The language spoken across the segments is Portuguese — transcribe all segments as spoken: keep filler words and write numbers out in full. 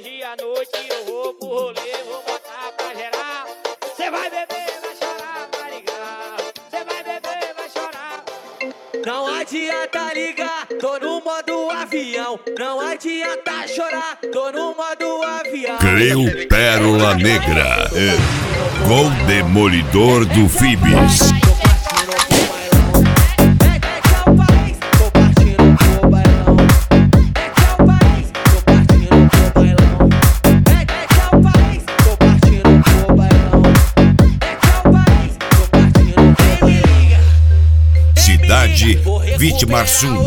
hoje à noite eu vou pro rolê, vou botar pra geral. Cê vai beber, vai chorar, vai ligar. Cê vai beber, vai chorar. Não adianta ligar, tô no modo avião. Não adianta chorar, tô no modo avião. Creu Pérola Negra, Gol Demolidor do Fibis. Cidade Vitimarsum.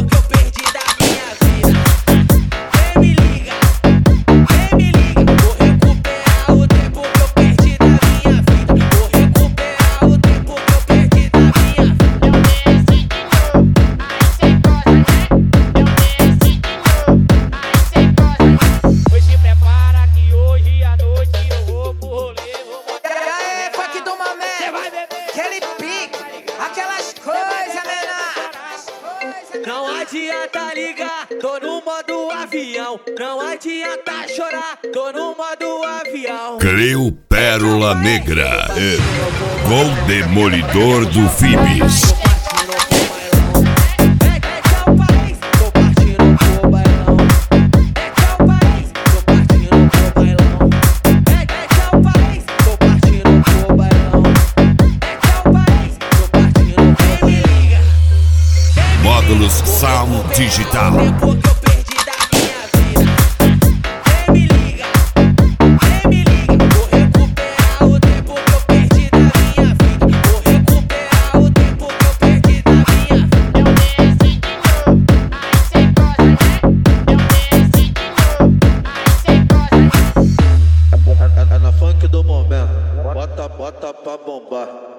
Não adianta ligar, tô no modo avião. Não adianta chorar, tô no modo avião. Creu Pérola Negra, Gol Demolidor do Fibis. Módulos Sound Digital. É na funk do momento, bota, bota pra bombar.